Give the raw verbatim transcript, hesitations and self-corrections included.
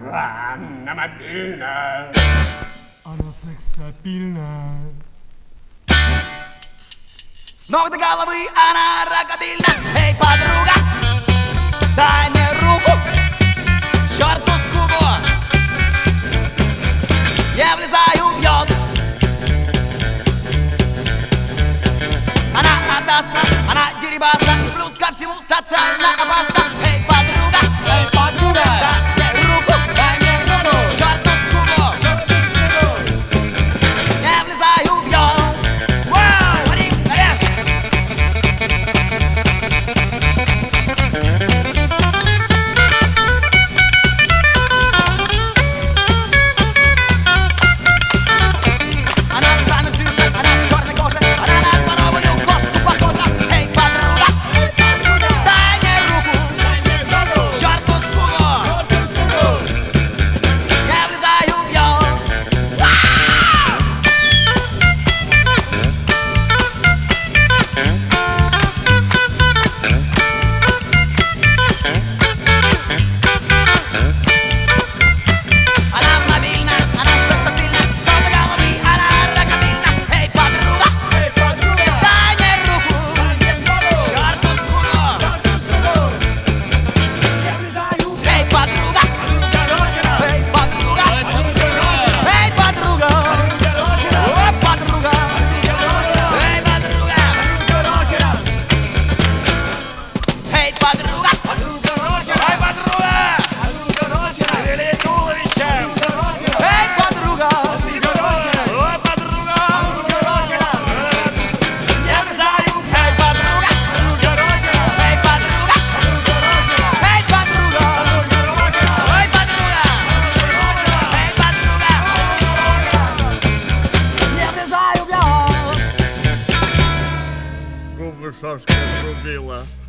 Анна мобильна. Она сексапильна. С ног до головы она рокобильна. Эй, подруга, дай мне руку, черту скуку. Я влезаю в йод. Она опасна, она дерибасна, и плюс ко всему социально опасна. Эй, подруга, Эй, подруга, дай мне руку, дай мне руку, черту скуку. Я влезаю в йод. Вау, один, рез. Она в рваных джинсах, она в черной коже, она на дворовую кошку похожа. Эй, подруга, дай мне руку, черту скуку. Я влезаю в йод. Она мобильна, она сексапильна, с ног до головы она рокобильна. Эй, подруга, эй, подруга, дай мне руку, черту скуку. я влезаю в Эй, подруга, дорогера, эй, подруга, дорогера, эй, подруга, дорогера, о, подруга, дорогера, эй, подруга, дорогера, эй, подруга, дорогера, эй, подруга, дорогера, Или туловищем. эй, подруга, дорогера, О, подруга. дорогера, я влезаю, эй, подруга, дорогера, эй, подруга, эй, подруга, ой, подруга, эй, подруга, я влезаю в йод. Губы Сашка отрубила.